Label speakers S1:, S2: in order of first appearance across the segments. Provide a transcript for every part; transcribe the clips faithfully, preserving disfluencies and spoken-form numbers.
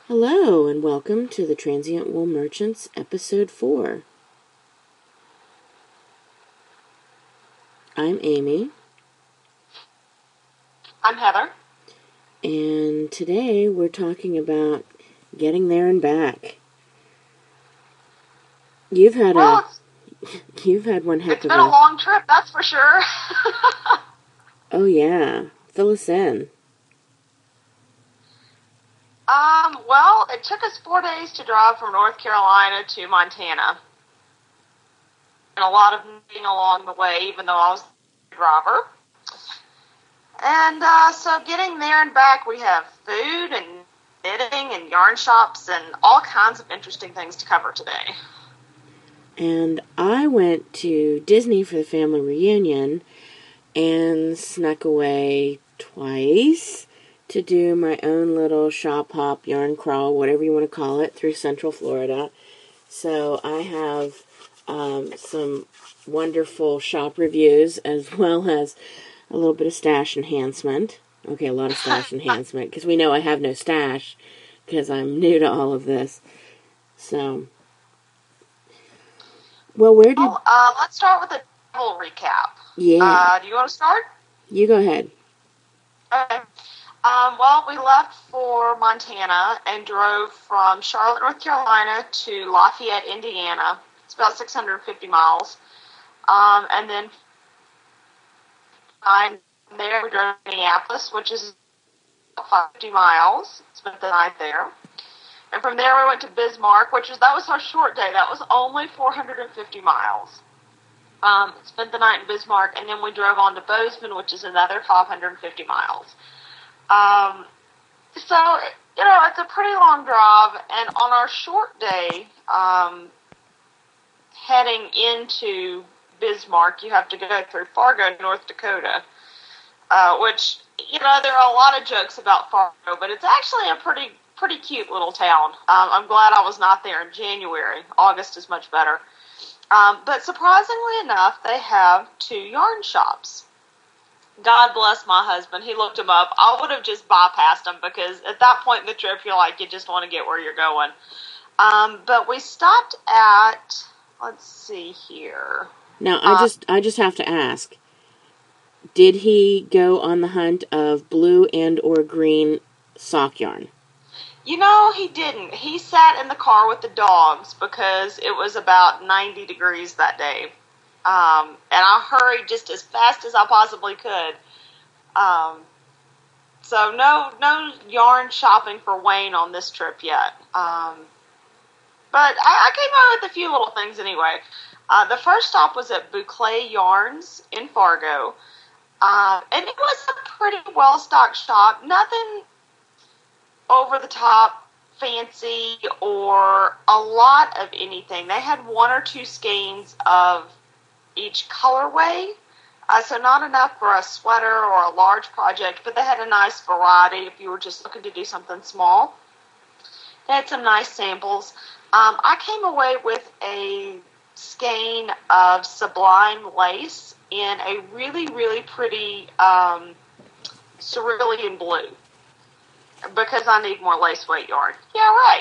S1: Hello, and welcome to the Transient Wool Merchants, Episode four. I'm Amy.
S2: I'm Heather.
S1: And today we're talking about getting there and back. You've had
S2: well,
S1: a... You've had one heck
S2: it's
S1: of
S2: been
S1: a...
S2: a long trip, that's for sure.
S1: Oh, yeah. Fill us in.
S2: Um, well, it took us four days to drive from North Carolina to Montana. And a lot of moving along the way, even though I was the driver. And uh, so getting there and back, we have food and knitting and yarn shops and all kinds of interesting things to cover today.
S1: And I went to Disney for the family reunion and snuck away twice to do my own little shop hop, yarn crawl, whatever you want to call it, through Central Florida. So I have um, some wonderful shop reviews as well as a little bit of stash enhancement. Okay, a lot of stash enhancement because we know I have no stash because I'm new to all of this. So, well, where did...
S2: Well, uh, let's start with a travel recap.
S1: Yeah.
S2: Uh, do you want to start?
S1: You go ahead.
S2: Okay. Um, well, we left for Montana and drove from Charlotte, North Carolina to Lafayette, Indiana. It's about six hundred fifty miles. Um, and then from there we drove to Minneapolis, which is about fifty miles. Spent the night there. And from there we went to Bismarck, which is, that was our short day. That was only four hundred fifty miles. Um, spent the night in Bismarck, and then we drove on to Bozeman, which is another five hundred fifty miles. Um, so, you know, it's a pretty long drive, and on our short day, um, heading into Bismarck, you have to go through Fargo, North Dakota, uh, which, you know, there are a lot of jokes about Fargo, but it's actually a pretty, pretty cute little town. Um, I'm glad I was not there in January. August is much better. Um, but surprisingly enough, they have two yarn shops. God bless my husband. He looked them up. I would have just bypassed them because at that point in the trip, you're like, you just want to get where you're going. Um, but we stopped at, let's see here.
S1: Now, I
S2: uh,
S1: just I just have to ask, did he go on the hunt of blue and or green sock yarn?
S2: You know, he didn't. He sat in the car with the dogs because it was about ninety degrees that day. Um, and I hurried just as fast as I possibly could. Um, so no, no yarn shopping for Wayne on this trip yet. Um, but I, I came out with a few little things anyway. Uh, the first stop was at Boucle Yarns in Fargo. Uh, and it was a pretty well-stocked shop. Nothing over the top fancy or a lot of anything. They had one or two skeins of each colorway, uh, so not enough for a sweater or a large project, but they had a nice variety if you were just looking to do something small. They had some nice samples. Um, I came away with a skein of Sublime lace in a really, really pretty um, cerulean blue because I need more lace weight yarn. Yeah, right.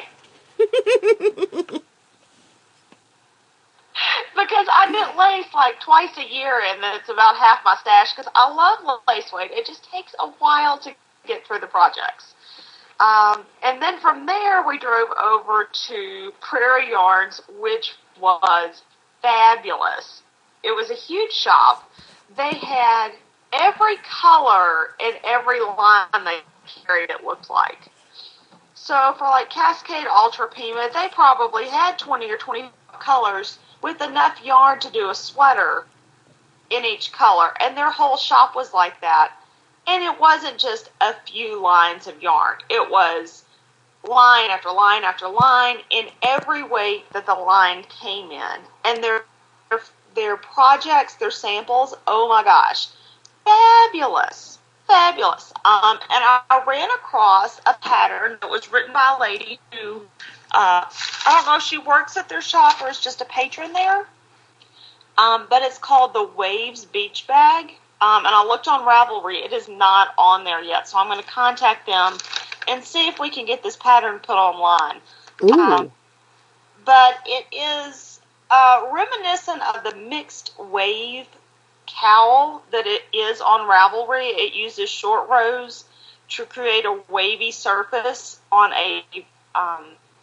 S2: Because I knit lace like twice a year, and it's about half my stash, because I love lace weight. It just takes a while to get through the projects. Um, and then from there, we drove over to Prairie Yarns, which was fabulous. It was a huge shop. They had every color and every line they carried, it looked like. So for like Cascade Ultra Pima, they probably had twenty or twenty colors with enough yarn to do a sweater in each color. And their whole shop was like that. And it wasn't just a few lines of yarn. It was line after line after line in every weight that the line came in. And their their projects, their samples, oh my gosh, fabulous. Fabulous. Um, and I, I ran across a pattern that was written by a lady who, uh, I don't know if she works at their shop or is just a patron there, um, but it's called the Waves Beach Bag. Um, and I looked on Ravelry. It is not on there yet, so I'm going to contact them and see if we can get this pattern put online.
S1: Ooh.
S2: Um, but it is uh, reminiscent of the mixed wave cowl that it is on Ravelry. It uses short rows to create a wavy surface on a um,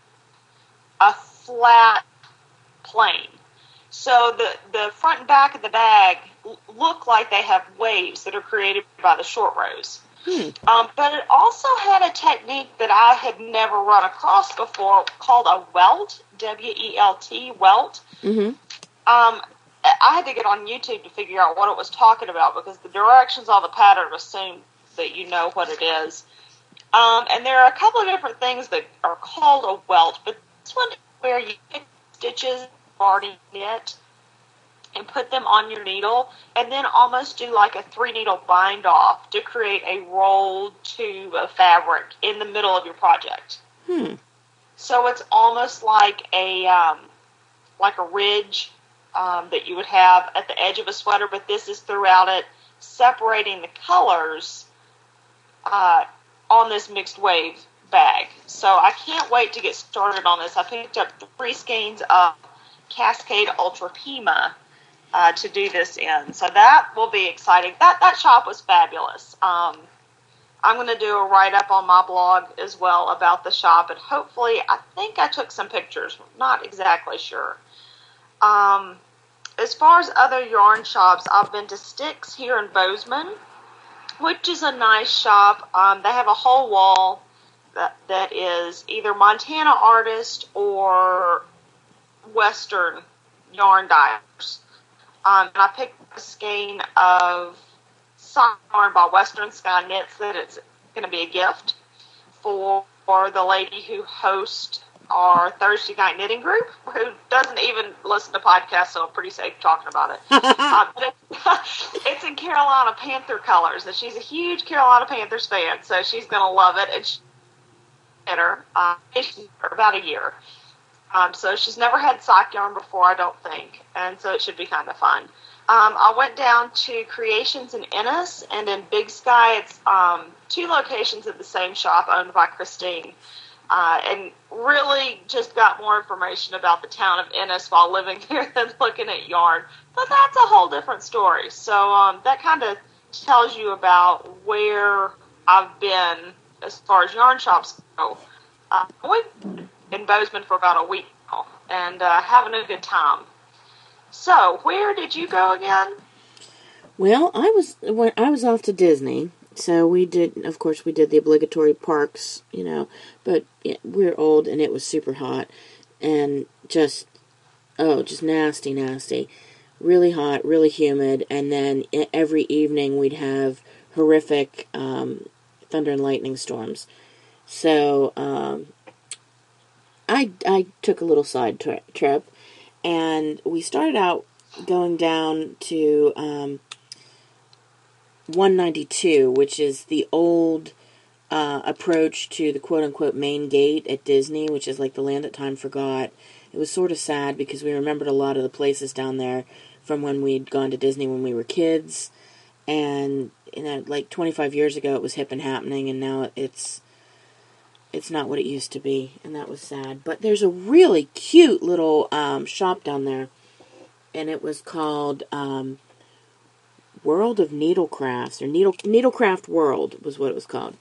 S2: a flat plane. So the, the front and back of the bag look like they have waves that are created by the short rows. Hmm. Um, but it also had a technique that I had never run across before called a welt, W E L T, welt. Mm-hmm. Um, I had to get on YouTube to figure out what it was talking about because the directions on the pattern assume that you know what it is. Um, and there are a couple of different things that are called a welt, but this one is where you pick stitches already knit and put them on your needle and then almost do like a three needle bind off to create a rolled tube of fabric in the middle of your project. Hmm. So it's almost like a um, like a ridge um, that you would have at the edge of a sweater, but this is throughout it, separating the colors uh, on this mixed wave bag. So I can't wait to get started on this. I picked up three skeins of Cascade Ultra Pima uh, to do this in. So that will be exciting. That that shop was fabulous. Um, I'm going to do a write-up on my blog as well about the shop, and hopefully, I think I took some pictures. Not exactly sure. Um, as far as other yarn shops, I've been to Sticks here in Bozeman, which is a nice shop. Um, they have a whole wall that, that is either Montana artist or Western yarn dyers. Um, and I picked a skein of sock yarn by Western Sky Knits that it's going to be a gift for, for the lady who hosts our Thursday night knitting group, who doesn't even listen to podcasts, so I'm pretty safe talking about it. uh, but it's, it's in Carolina Panther colors, and she's a huge Carolina Panthers fan, so she's going to love it. And she's knit her uh, for about a year. Um, so she's never had sock yarn before, I don't think, and so it should be kind of fun. Um, I went down to Creations in Ennis and in Big Sky. It's um, two locations of the same shop owned by Christine, uh, and really just got more information about the town of Ennis while living here than looking at yarn. But that's a whole different story. So um, that kind of tells you about where I've been as far as yarn shops go. Uh, we've in Bozeman for about a week now, and uh, having a good time. So, where did you go again?
S1: Well, I was when I was off to Disney, so we did. Of course, we did the obligatory parks, you know. But yeah, we're old, and it was super hot, and just oh, just nasty, nasty, really hot, really humid, and then every evening we'd have horrific um, thunder and lightning storms. So. Um, I, I took a little side tri- trip, and we started out going down to um, one ninety-two, which is the old uh, approach to the quote-unquote main gate at Disney, which is like the land that time forgot. It was sort of sad because we remembered a lot of the places down there from when we'd gone to Disney when we were kids, and you know, like twenty-five years ago it was hip and happening, and now it's It's not what it used to be, and that was sad. But there's a really cute little um, shop down there, and it was called um, World of Needlecrafts, or Needle Needlecraft World was what it was called.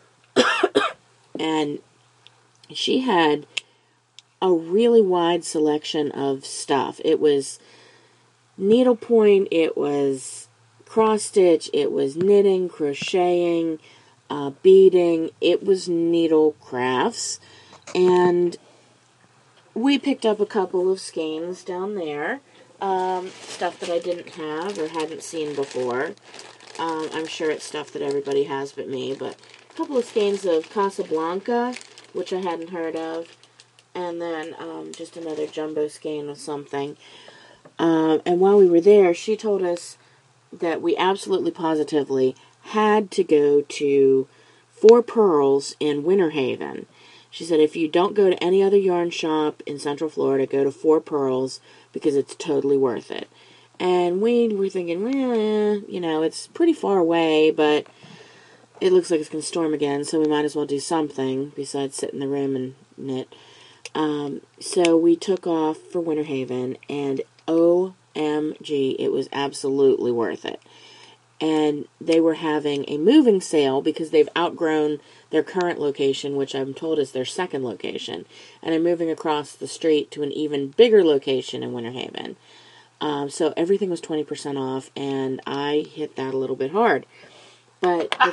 S1: And she had a really wide selection of stuff. It was needlepoint, it was cross-stitch, it was knitting, crocheting, Uh, beading. It was needle crafts, and we picked up a couple of skeins down there, um, stuff that I didn't have or hadn't seen before. Um, I'm sure it's stuff that everybody has but me, but a couple of skeins of Casablanca, which I hadn't heard of, and then um, just another jumbo skein of something. Um, and while we were there, she told us that we absolutely positively had to go to Four Pearls in Winter Haven. She said if you don't go to any other yarn shop in Central Florida, go to Four Pearls because it's totally worth it. And we were thinking, well, you know, it's pretty far away, but it looks like it's going to storm again, so we might as well do something besides sit in the room and knit. Um, so we took off for Winter Haven, and O M G, it was absolutely worth it. And they were having a moving sale because they've outgrown their current location, which I'm told is their second location, and are moving across the street to an even bigger location in Winter Haven. Um, so everything was twenty percent off, and I hit that a little bit hard. But the,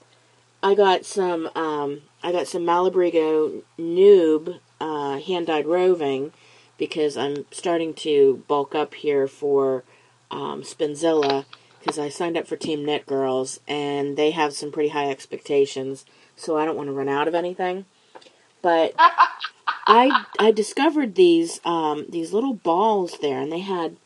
S1: I got some, um, I got some Malabrigo Noob uh, hand-dyed roving because I'm starting to bulk up here for um, Spinzilla, because I signed up for Team Knit Girls, and they have some pretty high expectations, so I don't want to run out of anything. But I I discovered these um, these little balls there, and they had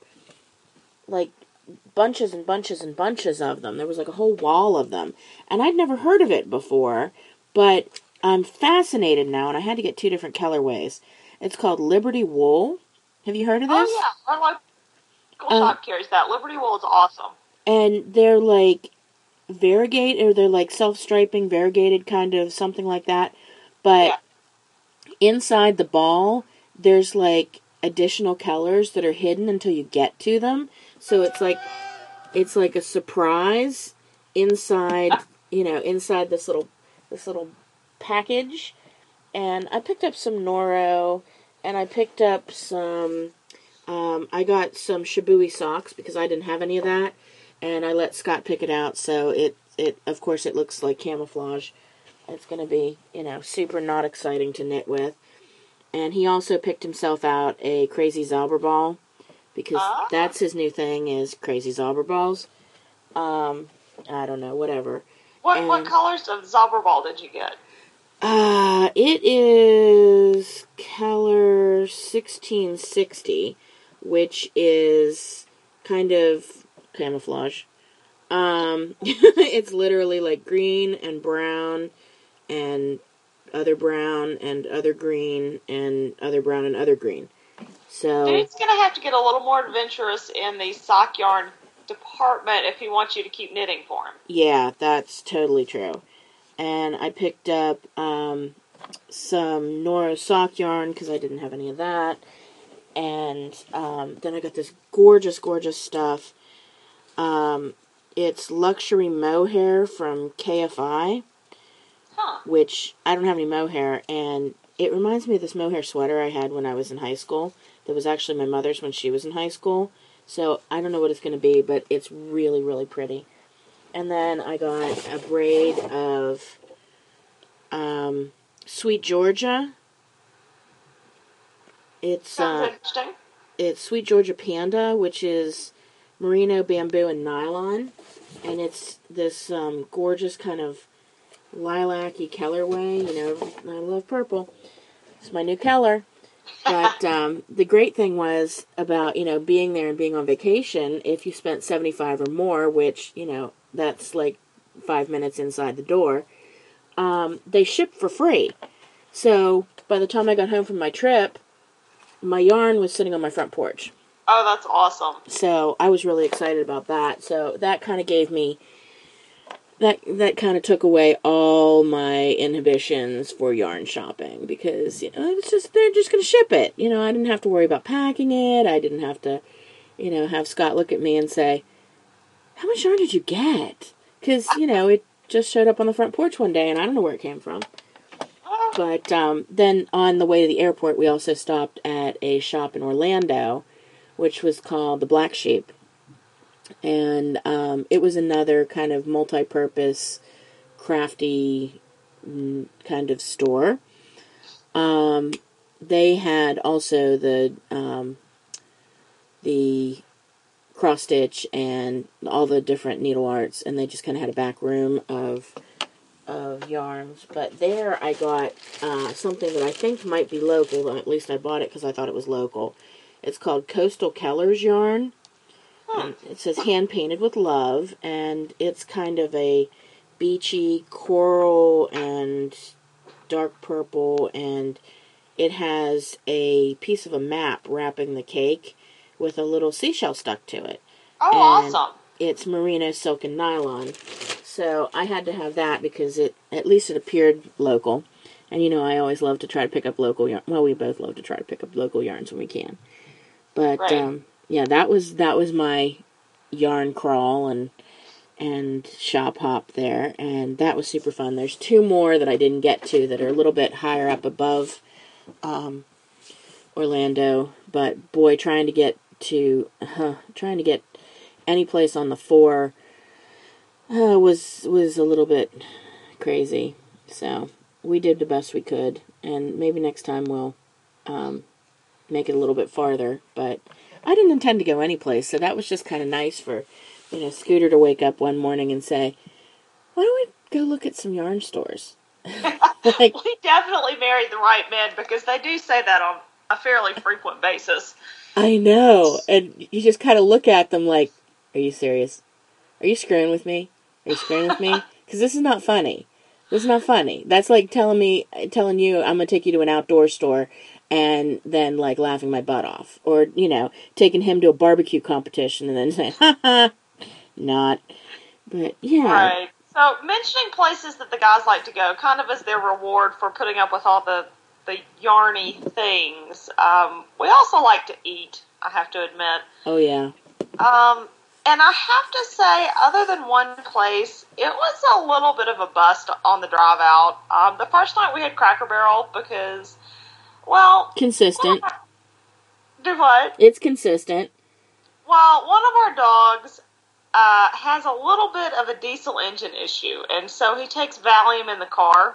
S1: like bunches and bunches and bunches of them. There was like a whole wall of them, and I'd never heard of it before, but I'm fascinated now, and I had to get two different colorways. It's called Liberty Wool. Have you heard of this?
S2: Oh yeah, our local
S1: Um,
S2: shop carries that. Liberty Wool is awesome.
S1: And they're like variegated, or they're like self-striping, variegated kind of something like that. But
S2: Yeah.
S1: inside the ball, there's like additional colors that are hidden until you get to them. So it's like it's like a surprise inside, you know, inside this little this little package. And I picked up some Noro, and I picked up some. Um, I got some Shibui socks because I didn't have any of that. And I let Scott pick it out, so it, it of course, it looks like camouflage. It's going to be, you know, super not exciting to knit with. And he also picked himself out a Crazy Zauberball, because
S2: Ah.
S1: that's his new thing, is Crazy Zauberballs. Um, I don't know, whatever.
S2: What
S1: And,
S2: what colors of Zauberball did you get?
S1: Uh, it is color sixteen sixty, which is kind of camouflage. Um, it's literally like green and brown and other brown and other green and other brown and other green. So
S2: Dude's going to have to get a little more adventurous in the sock yarn department if he wants you to keep knitting for him.
S1: yeah, that's totally true. And I picked up um, some Nora sock yarn because I didn't have any of that. And um, then I got this gorgeous, gorgeous stuff. Um, it's luxury mohair from K F I,
S2: Huh.
S1: which I don't have any mohair, and it reminds me of this mohair sweater I had when I was in high school. That was actually my mother's when she was in high school. So I don't know what it's going to be, but it's really, really pretty. And then I got a braid of um, Sweet Georgia. It's
S2: Sounds
S1: uh,
S2: interesting.
S1: it's Sweet Georgia Panda, which is merino, bamboo, and nylon. And it's this um, gorgeous kind of lilac-y colorway. You know, I love purple. It's my new color. But um, the great thing was about, you know, being there and being on vacation, if you spent seventy-five or more, which, you know, that's like five minutes inside the door, um, they ship for free. So by the time I got home from my trip, my yarn was sitting on my front porch.
S2: Oh, that's awesome.
S1: So I was really excited about that. So that kind of gave me, that that kind of took away all my inhibitions for yarn shopping, because, you know, it's just, they're just going to ship it. You know, I didn't have to worry about packing it. I didn't have to, you know, have Scott look at me and say, how much yarn did you get? Because, you know, it just showed up on the front porch one day and I don't know where it came from. But um, then on the way to the airport, we also stopped at a shop in Orlando, which was called the Black Sheep. And um, it was another kind of multi-purpose, crafty mm, kind of store. Um, they had also the um, the cross stitch and all the different needle arts, and they just kind of had a back room of of yarns. But there I got uh, something that I think might be local, or at least I bought it because I thought it was local. It's called Coastal Keller's yarn. And it says hand painted with love, and it's kind of a beachy coral and dark purple, and it has a piece of a map wrapping the cake with a little seashell stuck to it.
S2: Oh,
S1: And
S2: awesome.
S1: it's merino, silk, and nylon. so I had to have that because it at least it appeared local. And, you know, I always love to try to pick up local yarn. Well, we both love to try to pick up local yarns when we can. But,
S2: Right.
S1: um, yeah, that was that was my yarn crawl and and shop hop there. And that was super fun. There's two more that I didn't get to that are a little bit higher up above um, Orlando. But, boy, trying to get to, uh, trying to get any place on the four uh, was was a little bit crazy. So we did the best we could, and maybe next time we'll um, make it a little bit farther. But I didn't intend to go anyplace, so that was just kind of nice for, you know, Scooter to wake up one morning and say, "Why don't we go look at some yarn stores?"
S2: Like, we definitely married the right men, because they do say that on a fairly frequent basis.
S1: I know, and you just kind of look at them like, "Are you serious? Are you screwing with me? Are you screwing with me? Because this is not funny. This is not funny. That's like telling me, telling you I'm going to take you to an outdoor store and then, like, laughing my butt off. Or, you know, taking him to a barbecue competition and then saying, ha ha, not." But, yeah.
S2: Right. So, mentioning places that the guys like to go, kind of as their reward for putting up with all the, the yarny things, um, we also like to eat, I have to admit.
S1: Oh, yeah.
S2: Um... And I have to say, other than one place, it was a little bit of a bust on the drive out. Um, the first night we had Cracker Barrel because, well...
S1: Consistent.
S2: Do what?
S1: It's consistent.
S2: Well, one of our dogs uh, has a little bit of a diesel engine issue, and so he takes Valium in the car,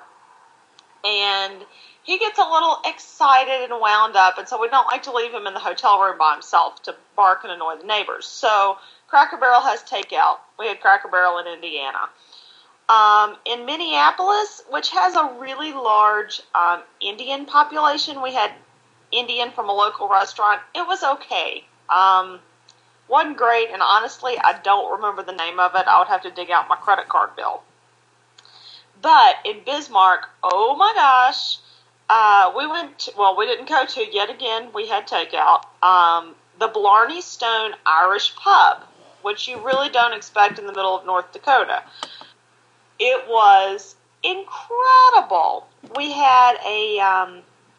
S2: and he gets a little excited and wound up, and so we don't like to leave him in the hotel room by himself to bark and annoy the neighbors. So Cracker Barrel has takeout. We had Cracker Barrel in Indiana. Um, in Minneapolis, which has a really large um, Indian population, we had Indian from a local restaurant. It was okay. Um, wasn't great, and honestly, I don't remember the name of it. I would have to dig out my credit card bill. But in Bismarck, oh my gosh, uh, we went to, well, we didn't go to, yet again, we had takeout, um, the Blarney Stone Irish Pub, which you really don't expect in the middle of North Dakota. It was incredible. We had a, um,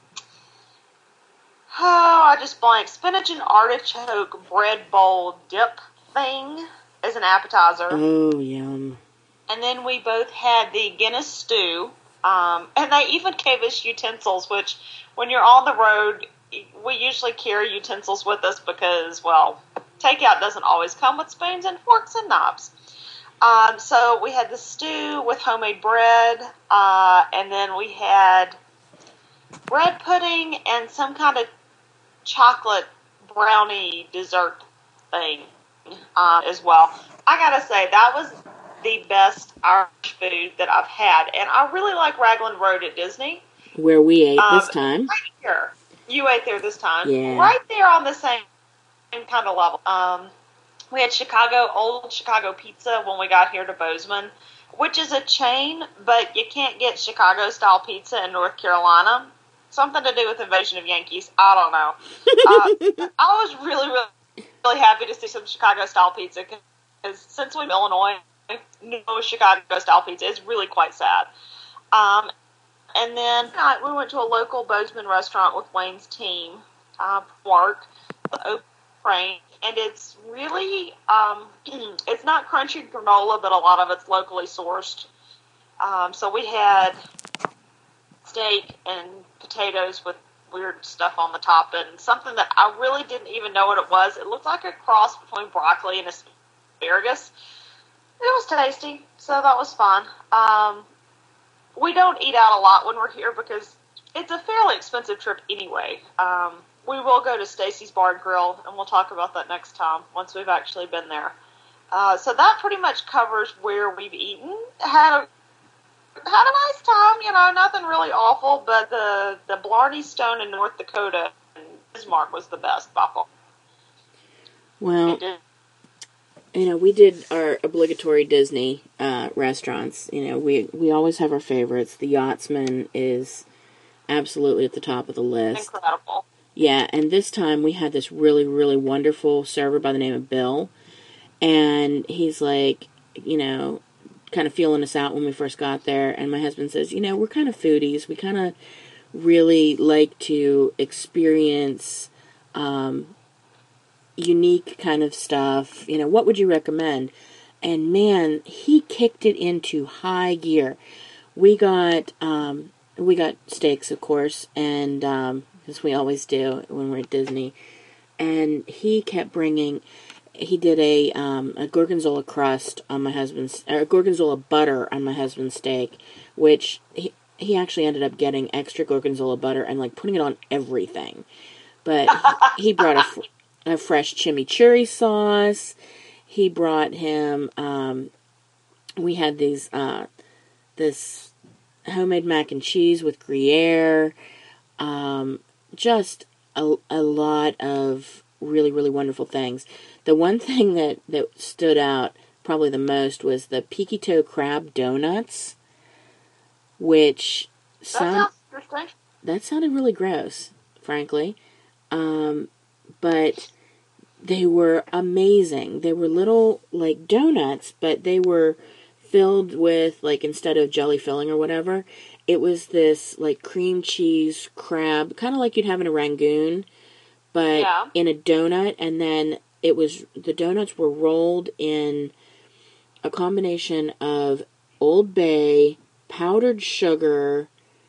S2: oh, I just blanked, spinach and artichoke bread bowl dip thing as an appetizer.
S1: Oh, yum.
S2: And then we both had the Guinness stew, um, and they even gave us utensils, which when you're on the road, we usually carry utensils with us because, well, takeout doesn't always come with spoons and forks and knives. Um, so we had the stew with homemade bread, uh, and then we had bread pudding and some kind of chocolate brownie dessert thing uh, as well. I gotta say, that was the best Irish food that I've had, and I really like Raglan Road at Disney,
S1: where we ate
S2: um,
S1: this time.
S2: Right here, you ate there this time.
S1: Yeah.
S2: Right there on the same, same kind of level. Um, we had Chicago old Chicago pizza when we got here to Bozeman, which is a chain, but you can't get Chicago style pizza in North Carolina. Something to do with invasion of Yankees. I don't know. uh, I was really, really, really happy to see some Chicago style pizza because since we're in Illinois, no Chicago style pizza. It's really quite sad. Um, and then uh, we went to a local Bozeman restaurant with Wayne's team, uh, work, the Oak Crane, and it's really, um, it's not crunchy granola, but a lot of it's locally sourced. Um, so we had steak and potatoes with weird stuff on the top, and something that I really didn't even know what it was. It looked like a cross between broccoli and asparagus. It was tasty, so that was fun. Um, we don't eat out a lot when we're here because it's a fairly expensive trip anyway. Um, we will go to Stacy's Bar and Grill, and we'll talk about that next time once we've actually been there. Uh, so that pretty much covers where we've eaten. Had a had a nice time, you know, nothing really awful, but the, the Blarney Stone in North Dakota and Bismarck was the best by far.
S1: Well, you know, we did our obligatory Disney uh, restaurants. You know, we we always have our favorites. The Yachtsman is absolutely at the top of the list.
S2: Incredible.
S1: Yeah, and this time we had this really, really wonderful server by the name of Bill. And he's like, you know, kind of feeling us out when we first got there, and my husband says, you know, we're kind of foodies. We kind of really like to experience um, unique kind of stuff. You know, what would you recommend? And man, he kicked it into high gear. We got um, we got steaks, of course, and um, as we always do when we're at Disney. And he kept bringing. He did a um, a gorgonzola crust on my husband's, or gorgonzola butter on my husband's steak, which he he actually ended up getting extra gorgonzola butter and like putting it on everything. But he, he brought a, a fresh chimichurri sauce. He brought him. Um, we had these uh, this homemade mac and cheese with Gruyere. Um, just a a lot of really really wonderful things. The one thing that, that stood out probably the most was the Peekito crab donuts, which sound,
S2: that sounds
S1: that sounded really gross, frankly. Um, but they were amazing. They were little, like, donuts, but they were filled with, like, instead of jelly filling or whatever, it was this, like, cream cheese crab, kind of like you'd have in a Rangoon, but
S2: yeah.
S1: in a donut, and then it was, the donuts were rolled in a combination of Old Bay, powdered sugar,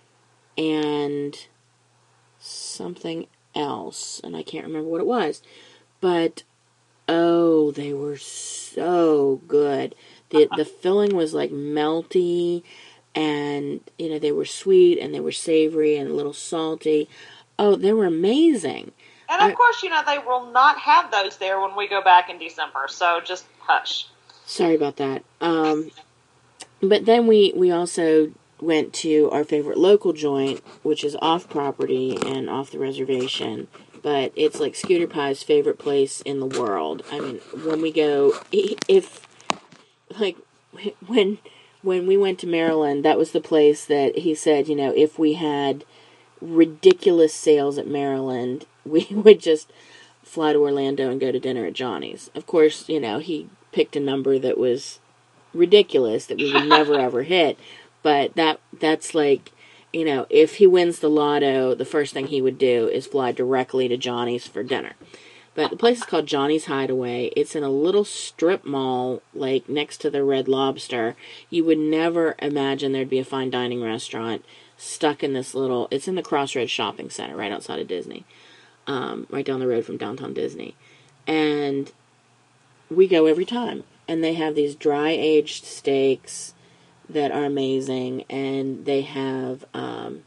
S1: and something else. And I can't remember what it was. But, oh, they were so good. The, the filling was like melty, and, you know, they were sweet, and they were savory, and a little salty. Oh, they were amazing.
S2: And of I, course, you know, they will not have those there when we go back in December, so just hush.
S1: Sorry about that. Um, but then we, we also went to our favorite local joint, which is off property and off the reservation, but it's like Scooter Pie's favorite place in the world. I mean, when we go, if, like, when, when we went to Maryland, that was the place that he said, you know, if we had ridiculous sales at Maryland, we would just fly to Orlando and go to dinner at Johnny's. Of course, you know, he picked a number that was ridiculous that we would never ever hit, but that that's like, you know, if he wins the lotto, the first thing he would do is fly directly to Johnny's for dinner. But the place is called Johnny's Hideaway. It's in a little strip mall, like, next to the Red Lobster. You would never imagine there'd be a fine dining restaurant stuck in this little, it's in the Crossroads Shopping Center right outside of Disney, um, right down the road from downtown Disney. And we go every time. And they have these dry-aged steaks that are amazing. And they have um,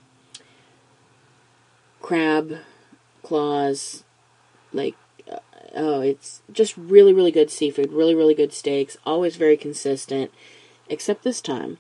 S1: crab claws, like, uh, oh, it's just really, really good seafood, really, really good steaks, always very consistent, except this time.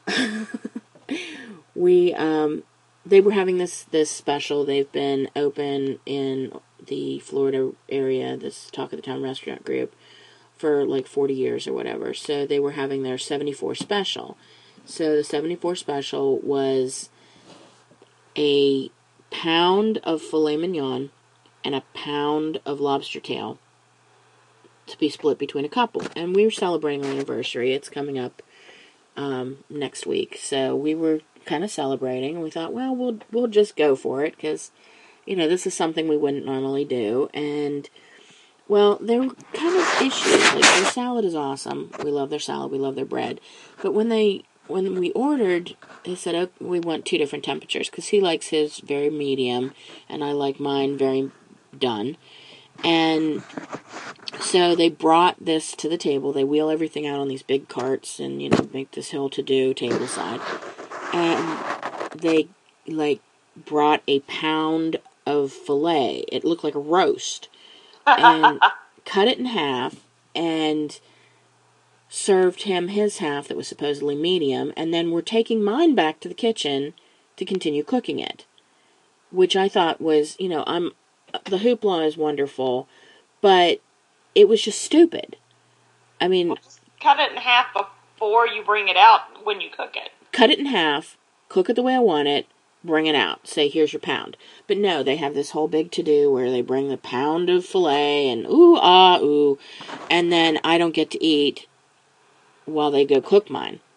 S1: We, um, they were having this, this special. They've been open in the Florida area, this Talk of the Town restaurant group, for like forty years or whatever. So they were having their seventy-four special. So the seventy-four special was a pound of filet mignon and a pound of lobster tail to be split between a couple. And we were celebrating our anniversary. It's coming up um, next week. So we were kind of celebrating, and we thought, well, we'll we'll just go for it, because, you know, this is something we wouldn't normally do. And, well, there were kind of issues. Like, their salad is awesome. We love their salad. We love their bread. But when they when we ordered, they said, oh, we want two different temperatures, because he likes his very medium, and I like mine very done. And so they brought this to the table. They wheel everything out on these big carts and, you know, make this hill-to-do table side. And they, like, brought a pound of filet. It looked like a roast. And cut it in half and served him his half that was supposedly medium. And then we're taking mine back to the kitchen to continue cooking it. Which I thought was, you know, I'm the hoopla is wonderful, but it was just stupid. I mean...
S2: Well, just cut it in half before you bring it out when you cook it.
S1: Cut it in half, cook it the way I want it, bring it out. Say, here's your pound. But no, they have this whole big to-do where they bring the pound of filet and ooh, ah, ooh. And then I don't get to eat while they go cook mine.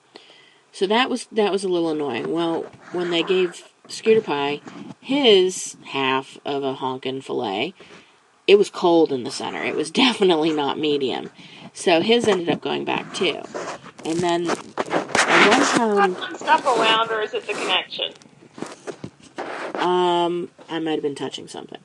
S1: So that was that was a little annoying. Well, when they gave Scooter Pie his half of a honkin' fillet, it was cold in the center. It was definitely not medium. So his ended up going back too. And then one pound...
S2: touching stuff around, or is it the connection?
S1: Um, I might have been touching something.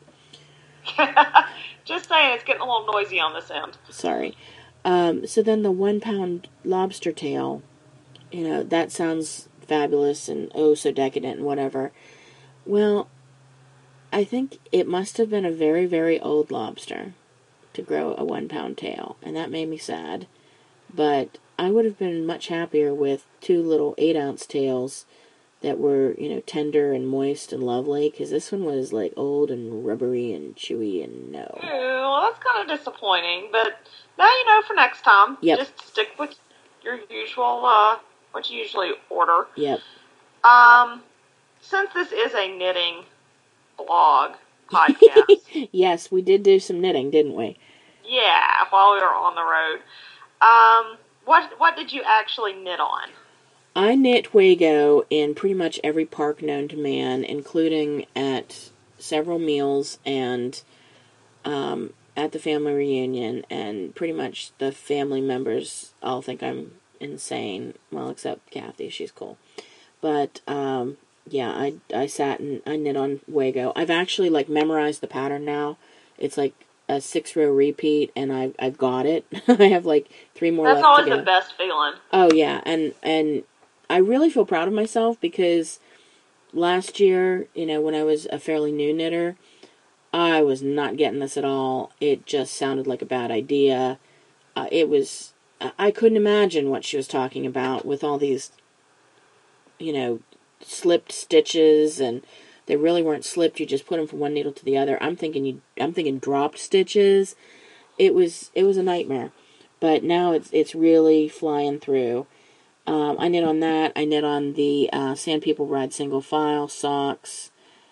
S2: Just saying, it's getting a little noisy on this end.
S1: Sorry. Um, so then the one pound lobster tail, you know, that sounds fabulous and oh so decadent and whatever. Well, I think it must have been a very, very old lobster to grow a one pound tail, and that made me sad. But I would have been much happier with two little eight ounce tails that were, you know, tender and moist and lovely, because this one was like old and rubbery and chewy and no.
S2: Ew, well, that's kind of disappointing, but now you know for next time.
S1: Yep.
S2: Just stick with your usual, uh, what you usually order.
S1: Yep.
S2: Um, since this is a knitting blog podcast.
S1: Yes, we did do some knitting, didn't we?
S2: Yeah, while we were on the road. Um, what what did you actually knit on?
S1: I knit Wago in pretty much every park known to man, including at several meals and um, at the family reunion, and pretty much the family members all think I'm insane. Well, except Kathy, she's cool. But, um, yeah, I, I sat and I knit on Wago. I've actually, like, memorized the pattern now. It's, like, a six-row repeat, and I've, I've got it. I have, like, three more
S2: That's
S1: left
S2: always
S1: to go.
S2: the best feeling.
S1: Oh, yeah, and, and I really feel proud of myself because last year, you know, when I was a fairly new knitter, I was not getting this at all. It just sounded like a bad idea. Uh, it was, I couldn't imagine what she was talking about with all these, you know, slipped stitches, and they really weren't slipped. You just put them from one needle to the other. I'm thinking you, I'm thinking dropped stitches. It was, it was a nightmare. But now it's, it's really flying through. Um, I knit on that. I knit on the uh, Sand People Ride single file socks,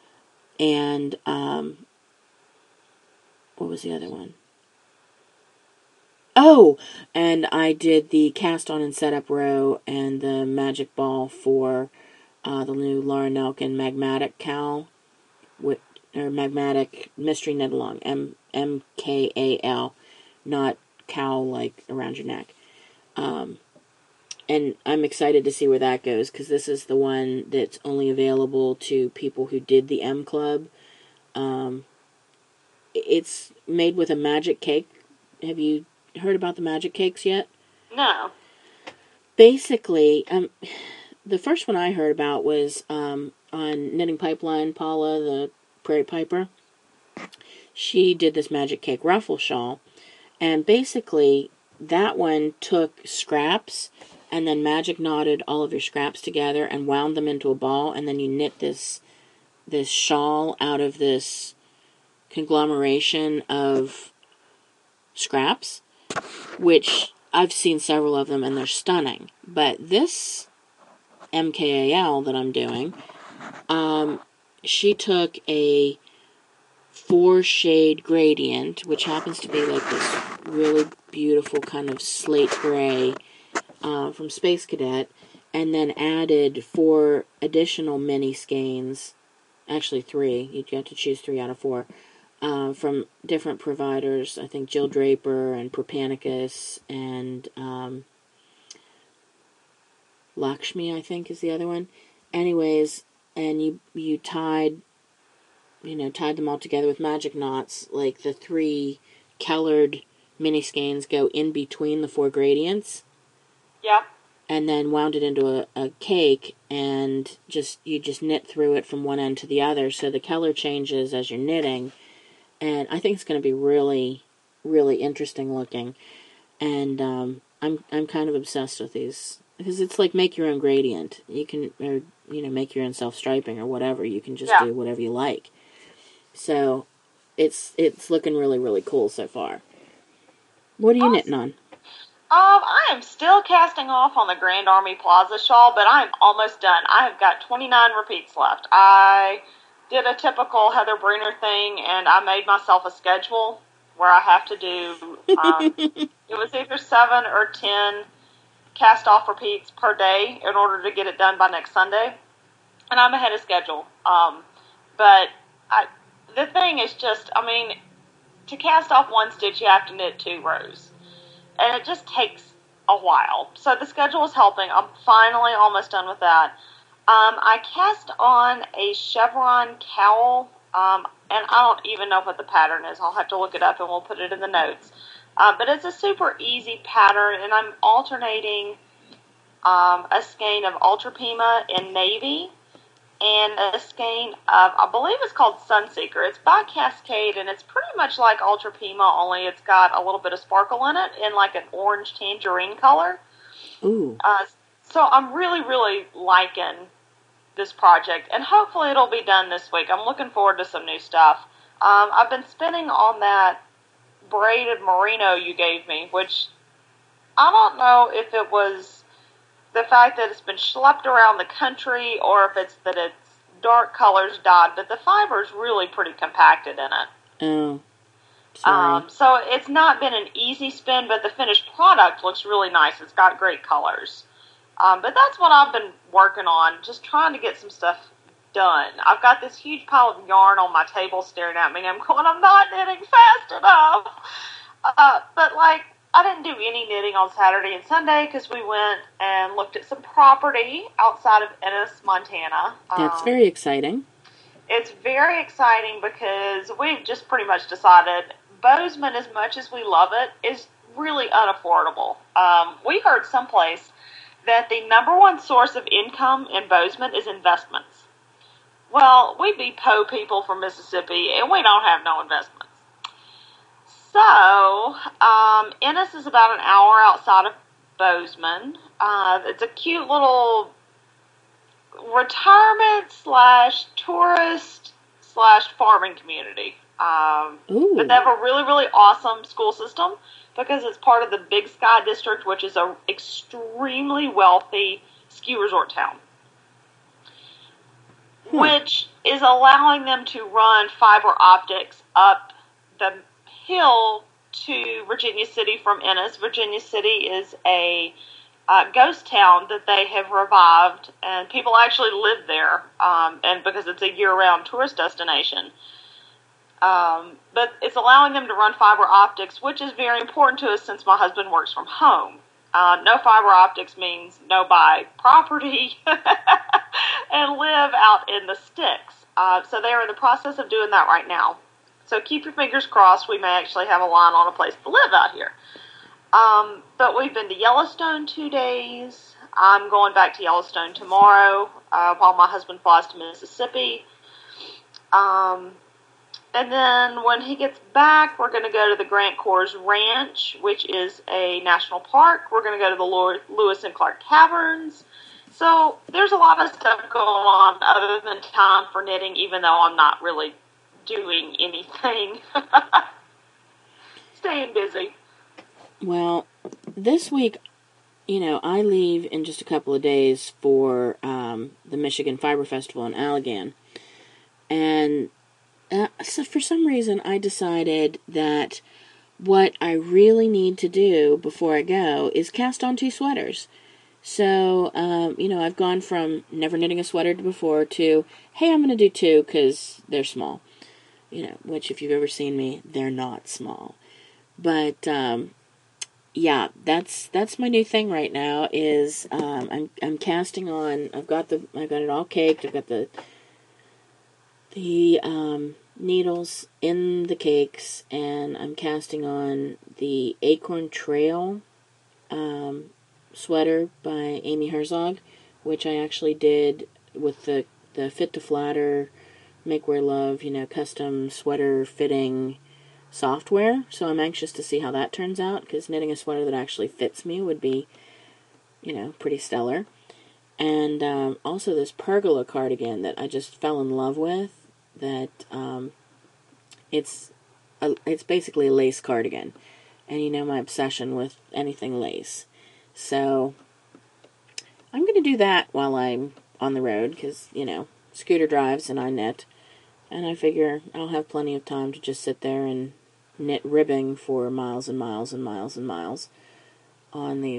S1: and um, what was the other one? Oh, and I did the cast on and set up row and the magic ball for uh, the new Laura Nelkin Magmatic Cowl, with, or Magmatic Mystery Knit Along, M M K A L, not cowl like around your neck. Um, and I'm excited to see where that goes, because this is the one that's only available to people who did the M Club. Um, it's made with a magic cake. Have you heard about the magic cakes yet?
S2: No.
S1: Basically, um, the first one I heard about was um, on Knitting Pipeline. Paula, the Prairie Piper, she did this magic cake ruffle shawl, and basically that one took scraps and then magic knotted all of your scraps together and wound them into a ball, and then you knit this this shawl out of this conglomeration of scraps, which I've seen several of them and they're stunning. But this M K A L that I'm doing, um, she took a four shade gradient, which happens to be like this really beautiful kind of slate gray uh, from Space Cadet, and then added four additional mini skeins, actually three, you have to choose three out of four, Uh, from different providers. I think Jill Draper and Propanicus and um, Lakshmi, I think, is the other one. Anyways, and you you tied, you know, tied them all together with magic knots. Like the three colored mini skeins go in between the four gradients.
S2: Yeah.
S1: And then wound it into a, a cake, and just you just knit through it from one end to the other, so the color changes as you're knitting. And I think it's going to be really, really interesting looking. And um, I'm I'm kind of obsessed with these, because it's like make your own gradient. You can, or you know, make your own self striping or whatever. You can just
S2: yeah.
S1: do whatever you like. So it's it's looking really, really cool so far. What are you awesome. knitting on?
S2: Um, I am still casting off on the Grand Army Plaza shawl, but I'm almost done. I have got twenty-nine repeats left. I did a typical Heather Bruner thing, and I made myself a schedule where I have to do, um, it was either seven or ten cast off repeats per day in order to get it done by next Sunday. And I'm ahead of schedule. Um, but I, the thing is just, I mean, to cast off one stitch, you have to knit two rows. And it just takes a while. So the schedule is helping. I'm finally almost done with that. Um, I cast on a chevron cowl, um, and I don't even know what the pattern is. I'll have to look it up and we'll put it in the notes. Uh, but it's a super easy pattern, and I'm alternating um, a skein of Ultra Pima in navy and a skein of, I believe it's called Sunseeker. It's by Cascade, and it's pretty much like Ultra Pima, only it's got a little bit of sparkle in it in like an orange tangerine color.
S1: Ooh.
S2: Uh, so I'm really, really liking this project, and hopefully it'll be done this week. I'm looking forward to some new stuff. Um, I've been spinning on that braided merino you gave me, which I don't know if it was the fact that it's been schlepped around the country or if it's that it's dark colors dyed, but the fiber is really pretty compacted in it.
S1: Oh, sorry.
S2: Um, so it's not been an easy spin, but the finished product looks really nice. It's got great colors. Um, but that's what I've been working on, just trying to get some stuff done. I've got this huge pile of yarn on my table staring at me, and I'm going, I'm not knitting fast enough. Uh, but, like, I didn't do any knitting on Saturday and Sunday because we went and looked at some property outside of Ennis, Montana.
S1: That's
S2: um, very
S1: exciting.
S2: It's very exciting because we've just pretty much decided Bozeman, as much as we love it, is really unaffordable. Um, we heard someplace that the number one source of income in Bozeman is investments. Well, we be po people from Mississippi, and we don't have no investments. So, um, Ennis is about an hour outside of Bozeman. Uh, it's a cute little retirement slash tourist slash farming community. Um,
S1: Ooh.
S2: But they have a really, really awesome school system because it's part of the Big Sky District, which is an extremely wealthy ski resort town. Hmm. Which is allowing them to run fiber optics up the hill to Virginia City from Ennis. Virginia City is a uh, ghost town that they have revived, and people actually live there, um, and because it's a year-round tourist destination. Um, but it's allowing them to run fiber optics, which is very important to us since my husband works from home. Uh, no fiber optics means no buy property and live out in the sticks. Uh, so they are in the process of doing that right now. So keep your fingers crossed. We may actually have a line on a place to live out here. Um, but we've been to Yellowstone two days. I'm going back to Yellowstone tomorrow uh, while my husband flies to Mississippi. Um, and then when he gets back, we're going to go to the Grant Coors Ranch, which is a national park. We're going to go to the Lewis and Clark Caverns. So there's a lot of stuff going on other than time for knitting, even though I'm not really doing anything. Staying busy.
S1: Well, this week, you know, I leave in just a couple of days for um, the Michigan Fiber Festival in Allegan. And uh, so for some reason, I decided that what I really need to do before I go is cast on two sweaters. So, um, you know, I've gone from never knitting a sweater before to, hey, I'm going to do two because they're small. You know, which if you've ever seen me, they're not small. But, um, yeah, that's that's my new thing right now is um, I'm I'm casting on, I've got the, I've got it all caked, I've got the, the um, needles in the cakes, and I'm casting on the Acorn Trail um, sweater by Amy Herzog, which I actually did with the, the Fit to Flatter Make Wear Love, you know, custom sweater fitting software. So I'm anxious to see how that turns out, because knitting a sweater that actually fits me would be, you know, pretty stellar. And um, also this pergola cardigan that I just fell in love with. That um, it's a, it's basically a lace cardigan, and you know my obsession with anything lace. So I'm going to do that while I'm on the road, because you know Scooter drives and I knit. And I figure I'll have plenty of time to just sit there and knit ribbing for miles and miles and miles and miles on these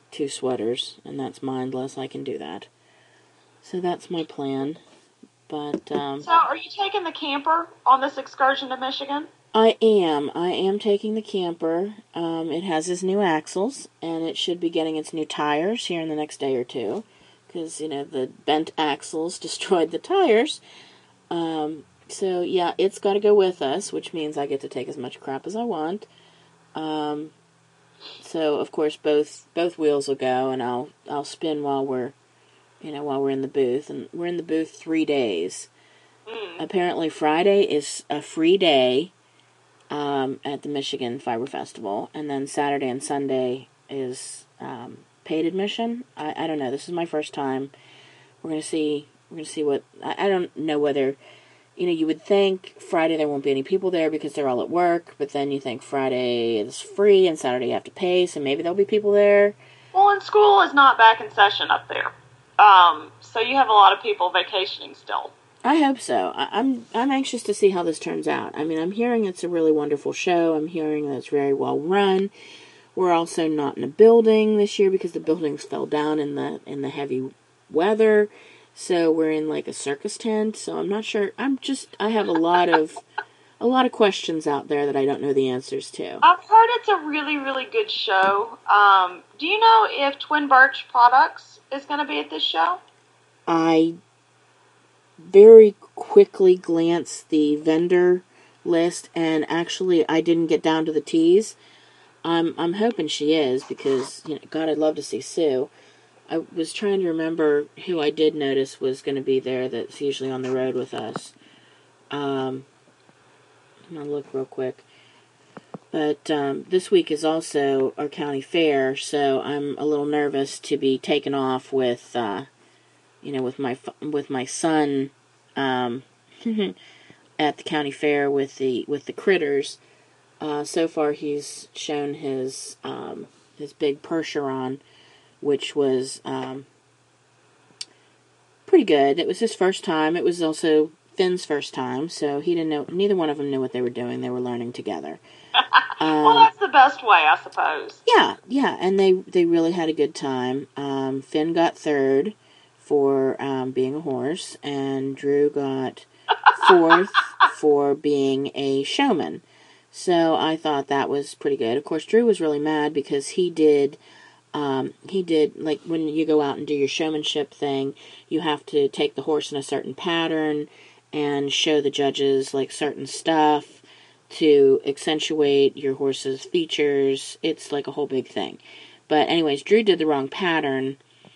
S1: two sweaters, and that's mindless. I can do that. So that's my plan. But um,
S2: so, are you taking the camper on this excursion to Michigan?
S1: I am. I am taking the camper. Um, it has its new axles, and it should be getting its new tires here in the next day or two. Because, you know, the bent axles destroyed the tires. Um, so, yeah, it's got to go with us, which means I get to take as much crap as I want. Um, so, of course, both both wheels will go, and I'll I'll spin while we're, you know, while we're in the booth. And we're in the booth three days.
S2: Mm.
S1: Apparently, Friday is a free day um, at the Michigan Fiber Festival, and then Saturday and Sunday is um, paid admission. I, I don't know. This is my first time. We're gonna see. We're gonna see what. I, I don't know whether. You know, you would think Friday there won't be any people there because they're all at work, but then you think Friday is free and Saturday you have to pay, so maybe there'll be people there.
S2: Well, and school is not back in session up there, um, so you have a lot of people vacationing still.
S1: I hope so. I, I'm I'm anxious to see how this turns out. I mean, I'm hearing it's a really wonderful show. I'm hearing that it's very well run. We're also not in a building this year because the buildings fell down in the in the heavy weather. So we're in like a circus tent. So I'm not sure. I'm just I have a lot of a lot of questions out there that I don't know the answers to.
S2: I've heard it's a really really good show. Um, do you know if Twin Birch Products is going to be at this show?
S1: I very quickly glanced the vendor list, and actually I didn't get down to the T's. I'm I'm hoping she is because, you know, God, I'd love to see Sue. I was trying to remember who I did notice was going to be there that's usually on the road with us. Um, I'm going to look real quick. But um, this week is also our county fair, so I'm a little nervous to be taken off with, uh, you know, with my with my son um, at the county fair with the with the critters. Uh, so far, he's shown his um, his big Percheron, which was um, pretty good. It was his first time. It was also Finn's first time, so he didn't know. Neither one of them knew what they were doing. They were learning together. Um,
S2: well, that's the best way, I suppose.
S1: Yeah, yeah, and they they really had a good time. Um, Finn got third for um, being a horse, and Drew got fourth for being a showman. So I thought that was pretty good. Of course, Drew was really mad because he did. Um, he did, like, when you go out and do your showmanship thing, you have to take the horse in a certain pattern and show the judges, like, certain stuff to accentuate your horse's features. It's, like, a whole big thing. But anyways, Drew did the wrong pattern,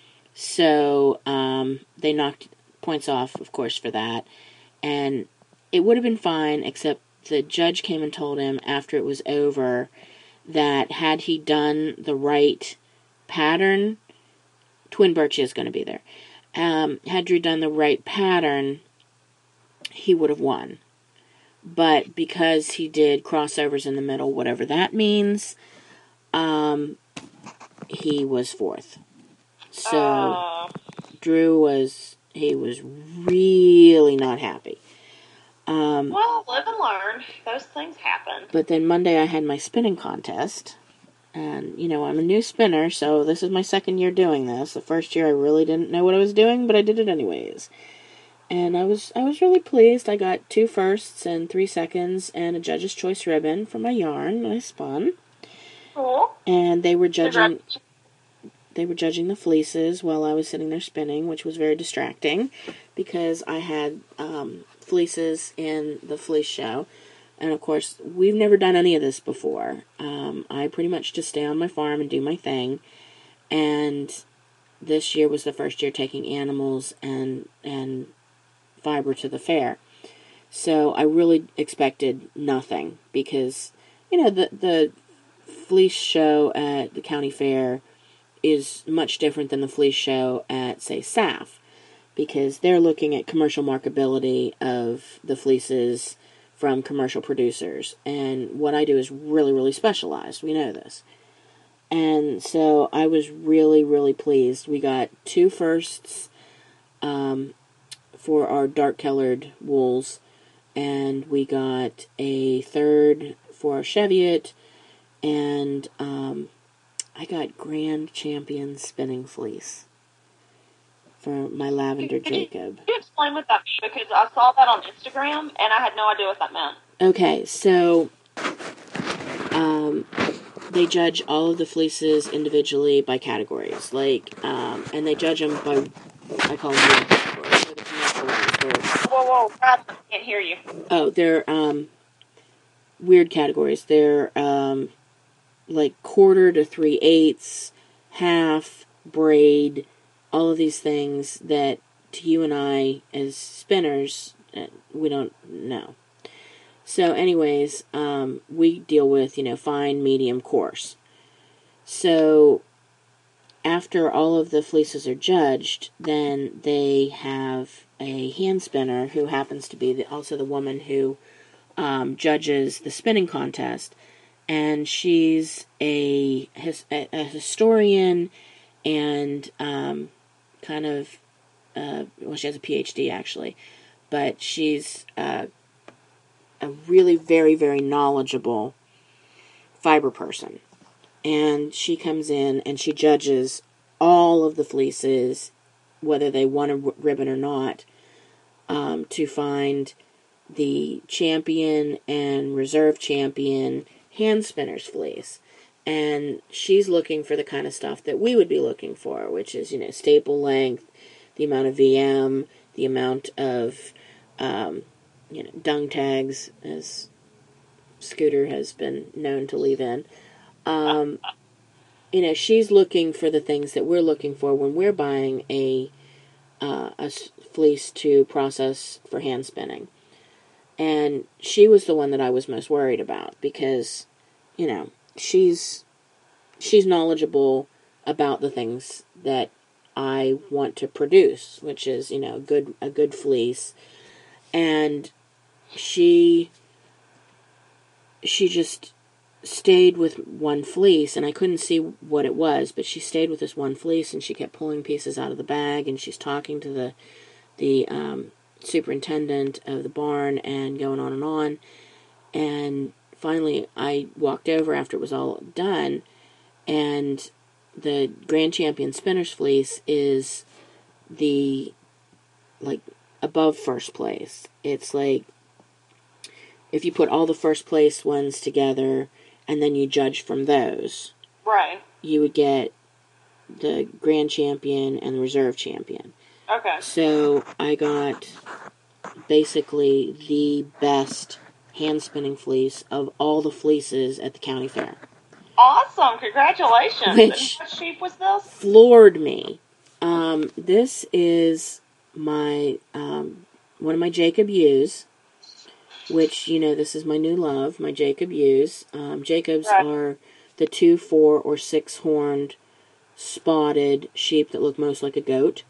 S1: so um, they knocked points off, of course, for that. And it would have been fine, except the judge came and told him after it was over that had he done the right pattern, Twin Birch is going to be there. Um, had Drew done the right pattern, he would have won. But because he did crossovers in the middle, whatever that means, um, he was fourth. So
S2: Uh,
S1: Drew was, he was really not happy. Um,
S2: well, live and learn. Those things happen.
S1: But then Monday I had my spinning contest. And, you know, I'm a new spinner, so this is my second year doing this. The first year I really didn't know what I was doing, but I did it anyways. And I was I was really pleased. I got two firsts and three seconds and a judge's choice ribbon for my yarn that I spun.
S2: Cool.
S1: And they were judging they were judging the fleeces while I was sitting there spinning, which was very distracting because I had um, fleeces in the fleece show. And, of course, we've never done any of this before. Um, I pretty much just stay on my farm and do my thing. And this year was the first year taking animals and and fiber to the fair. So I really expected nothing because, you know, the, the fleece show at the county fair is much different than the fleece show at, say, S A F. Because they're looking at commercial marketability of the fleeces from commercial producers. And what I do is really, really specialized. We know this. And so I was really, really pleased. We got two firsts um, for our dark-colored wools. And we got a third for our Cheviot. And um, I got Grand Champion Spinning Fleece for my Lavender
S2: Could you,
S1: Jacob.
S2: could you explain what that means? Because I saw that on Instagram, and I had no idea what that meant.
S1: Okay, so um, they judge all of the fleeces individually by categories, like, um, and they judge them by, I call them weird categories, or the commercial ones. They're,
S2: whoa, whoa, Brad, I can't hear you.
S1: oh, they're um, weird categories. They're um, like quarter to three eighths, half, braid, all of these things that to you and I as spinners, we don't know. So anyways, um, we deal with, you know, fine, medium, coarse. So after all of the fleeces are judged, then they have a hand spinner who happens to be the, also the woman who um, judges the spinning contest. And she's a, a, a historian and um, kind of, uh, well, she has a P H D actually, but she's uh, a really very, very knowledgeable fiber person. And she comes in and she judges all of the fleeces, whether they won a ribbon or not, um, to find the champion and reserve champion hand spinner's fleece. And she's looking for the kind of stuff that we would be looking for, which is, you know, staple length, the amount of V M, the amount of, um, you know, dung tags, as Scooter has been known to leave in. Um, you know, she's looking for the things that we're looking for when we're buying a, uh, a fleece to process for hand spinning. And she was the one that I was most worried about because, you know, she's she's knowledgeable about the things that I want to produce, which is, you know, a good a good fleece. And she she just stayed with one fleece, and I couldn't see what it was, but she stayed with this one fleece, and she kept pulling pieces out of the bag, and she's talking to the the um, superintendent of the barn and going on and on. And finally, I walked over after it was all done, and the Grand Champion Spinner's Fleece is the, like, above first place. It's like, if you put all the first place ones together, and then you judge from those,
S2: right,
S1: you would get the Grand Champion and the Reserve Champion.
S2: Okay.
S1: So I got basically the best hand spinning fleece of all the fleeces at the county fair.
S2: Awesome! Congratulations!
S1: Which
S2: what sheep was this?
S1: Floored me. Um, this is my um, one of my Jacob U's, which, you know, this is my new love, my Jacob U's. Um, Jacobs
S2: right.
S1: are the two, four, or six horned spotted sheep that look most like a goat.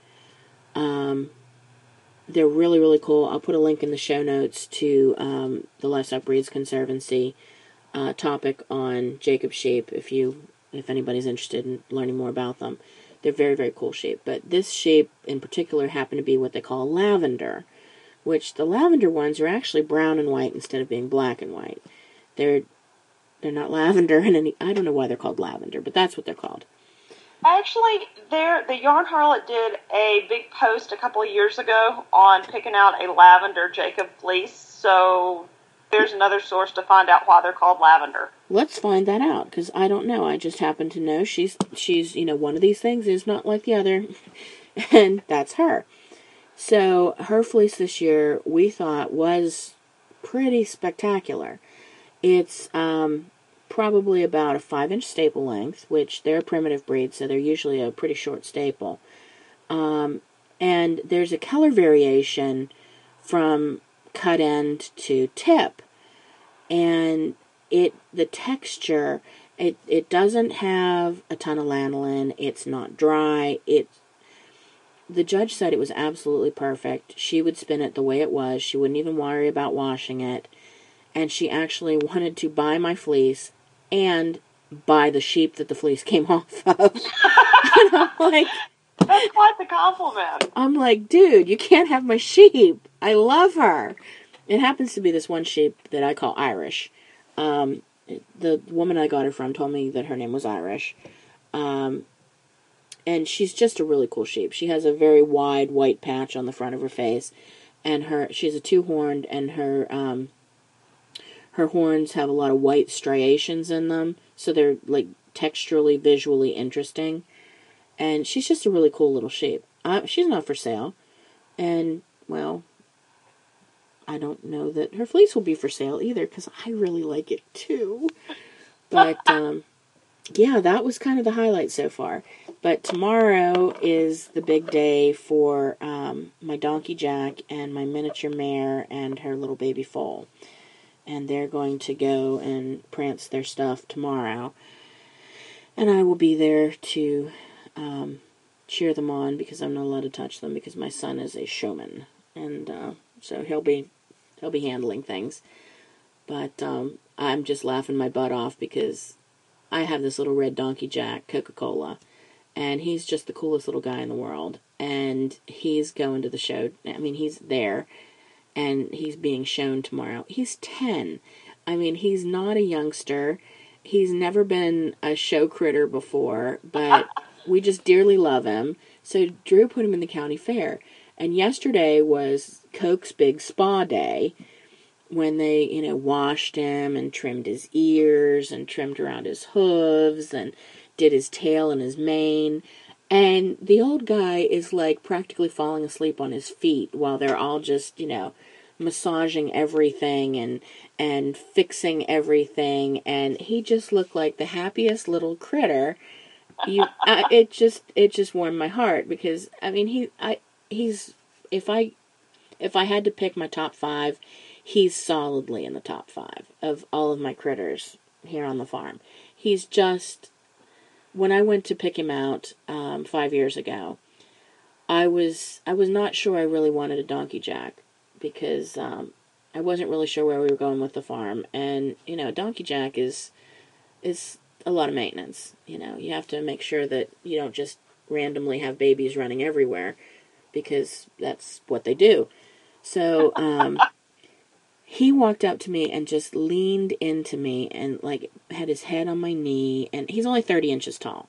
S1: Um, they're really, really cool. I'll put a link in the show notes to um, the Livestock Breeds Conservancy uh, topic on Jacob sheep if you, if anybody's interested in learning more about them. They're very, very cool sheep. But this sheep in particular happened to be what they call lavender, which the lavender ones are actually brown and white instead of being black and white. They're they're not lavender in any. I don't know why they're called lavender, but that's what they're called.
S2: Actually, there the Yarn Harlot did a big post a couple of years ago on picking out a lavender Jacob fleece, so there's another source to find out why they're called lavender.
S1: Let's find that out, because I don't know. I just happen to know she's, she's, you know, one of these things is not like the other, and that's her. So her fleece this year, we thought, was pretty spectacular. It's um, probably about a five-inch staple length, which they're a primitive breed, so they're usually a pretty short staple. Um, and there's a color variation from cut end to tip. And it the texture, it, it doesn't have a ton of lanolin. It's not dry. It, the judge said it was absolutely perfect. She would spin it the way it was. She wouldn't even worry about washing it. And she actually wanted to buy my fleece and buy the sheep that the fleece came off of. And I'm like,
S2: that's quite the compliment.
S1: I'm like, dude, you can't have my sheep. I love her. It happens to be this one sheep that I call Irish. Um, the woman I got her from told me that her name was Irish. Um, and she's just a really cool sheep. She has a very wide white patch on the front of her face, and her she's a two-horned, and her um, her horns have a lot of white striations in them, so they're like texturally, visually interesting. And she's just a really cool little sheep. Uh, she's not for sale, and well, I don't know that her fleece will be for sale either, because I really like it too. But um, yeah, that was kind of the highlight so far. But tomorrow is the big day for um, my donkey Jack and my miniature mare and her little baby foal. And they're going to go and prance their stuff tomorrow. And I will be there to um, cheer them on, because I'm not allowed to touch them because my son is a showman. And uh, so he'll be he'll be handling things. But um, I'm just laughing my butt off because I have this little red donkey Jack, Coca-Cola, and he's just the coolest little guy in the world. And he's going to the show. I mean, he's there, and he's being shown tomorrow. He's ten. I mean, he's not a youngster. He's never been a show critter before, but we just dearly love him. So Drew put him in the county fair. And yesterday was Coke's big spa day, when they, you know, washed him and trimmed his ears and trimmed around his hooves and did his tail and his mane. And the old guy is like practically falling asleep on his feet while they're all just, you know, massaging everything and and fixing everything. And he just looked like the happiest little critter. You, I, it just it just warmed my heart, because I mean he I he's if I if I had to pick my top five, he's solidly in the top five of all of my critters here on the farm. He's just, when I went to pick him out um, five years ago, I was I was not sure I really wanted a donkey Jack, because um, I wasn't really sure where we were going with the farm. And, you know, donkey Jack is is a lot of maintenance. You know, you have to make sure that you don't just randomly have babies running everywhere, because that's what they do. So, um, he walked up to me and just leaned into me and, like, had his head on my knee, and he's only thirty inches tall.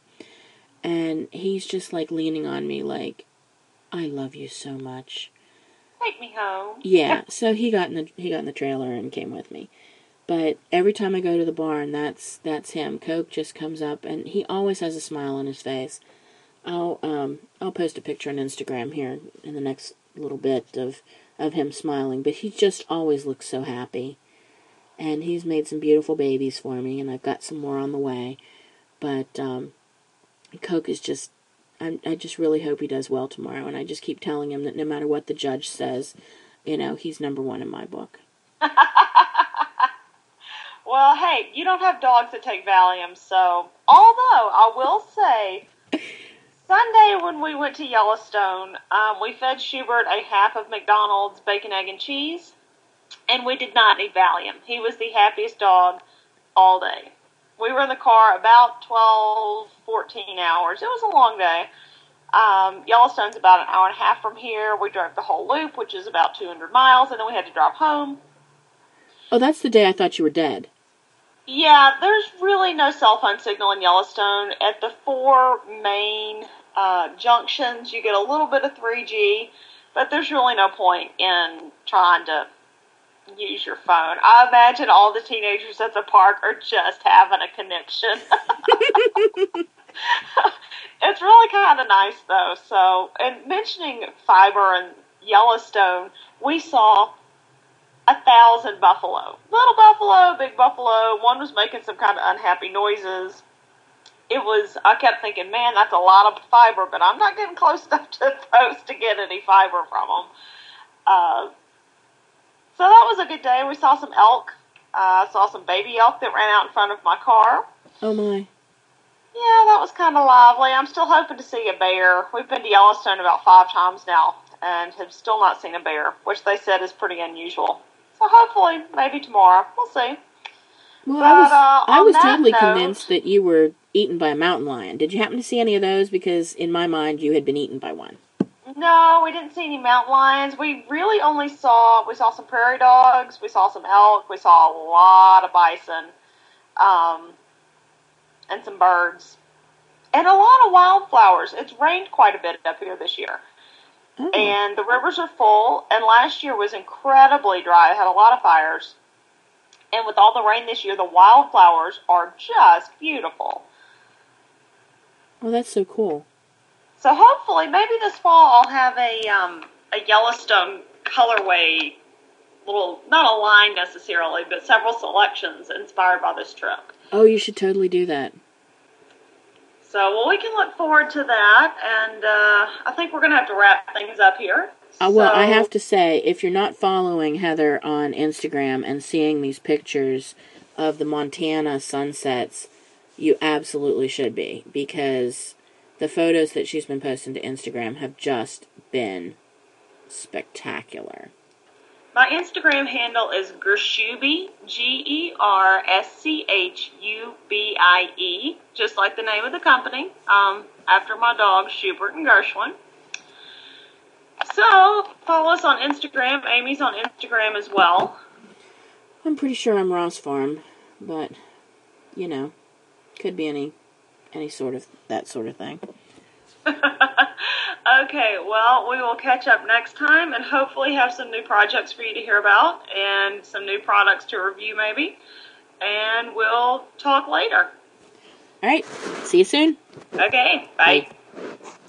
S1: And he's just, like, leaning on me like, I love you so much.
S2: Take me home.
S1: Yeah, so he got in the he got in the trailer and came with me. But every time I go to the barn, that's that's him. Coke just comes up, and he always has a smile on his face. I'll um I'll post a picture on Instagram here in the next little bit of of him smiling, but he just always looks so happy. And he's made some beautiful babies for me, and I've got some more on the way. But um, Coke is just, I, I just really hope he does well tomorrow, and I just keep telling him that no matter what the judge says, you know, he's number one in my book.
S2: Well, hey, you don't have dogs that take Valium, so, although I will say, Sunday when we went to Yellowstone, um, we fed Schubert a half of McDonald's bacon, egg, and cheese, and we did not need Valium. He was the happiest dog all day. We were in the car about twelve, fourteen hours. It was a long day. Um, Yellowstone's about an hour and a half from here. We drove the whole loop, which is about two hundred miles, and then we had to drive home.
S1: Oh, that's the day I thought you were dead.
S2: Yeah, there's really no cell phone signal in Yellowstone. At the four main uh, junctions, you get a little bit of three G, but there's really no point in trying to use your phone. I imagine all the teenagers at the park are just having a connection. It's really kind of nice, though. So, and mentioning fiber and Yellowstone, we saw a thousand buffalo. Little buffalo, big buffalo. One was making some kind of unhappy noises. It was, I kept thinking, man, that's a lot of fiber, but I'm not getting close enough to those to get any fiber from them. Uh, so that was a good day. We saw some elk. I uh, saw some baby elk that ran out in front of my car.
S1: Oh, my.
S2: Yeah, that was kind of lively. I'm still hoping to see a bear. We've been to Yellowstone about five times now and have still not seen a bear, which they said is pretty unusual. So hopefully, maybe tomorrow. We'll see.
S1: Well,
S2: but,
S1: I was,
S2: uh,
S1: I was totally
S2: note,
S1: convinced that you were eaten by a mountain lion. Did you happen to see any of those? Because in my mind, you had been eaten by one.
S2: No, we didn't see any mountain lions. We really only saw, we saw some prairie dogs, we saw some elk, we saw a lot of bison, um, and some birds. and a lot of wildflowers. It's rained quite a bit up here this year. Oh. And the rivers are full, and last year was incredibly dry. It had a lot of fires. And with all the rain this year, the wildflowers are just beautiful.
S1: Oh, that's so cool.
S2: So hopefully, maybe this fall I'll have a um, a Yellowstone colorway, little, not a line necessarily, but several selections inspired by this trip.
S1: Oh, you should totally do that.
S2: So, well, we can look forward to that, and uh, I think we're going to have to wrap things up here.
S1: Uh, well, so, I have to say, if you're not following Heather on Instagram and seeing these pictures of the Montana sunsets, you absolutely should be, because the photos that she's been posting to Instagram have just been spectacular.
S2: My Instagram handle is Gershubie, G E R S C H U B I E, just like the name of the company, um, after my dogs, Schubert and Gershwin. So, follow us on Instagram. Amy's on Instagram as well.
S1: I'm pretty sure I'm Ross Farm, but, you know, could be any any sort of, that sort of thing.
S2: Okay, well, we will catch up next time and hopefully have some new projects for you to hear about and some new products to review maybe. And we'll talk later.
S1: All right. See you soon.
S2: Okay, bye. Bye.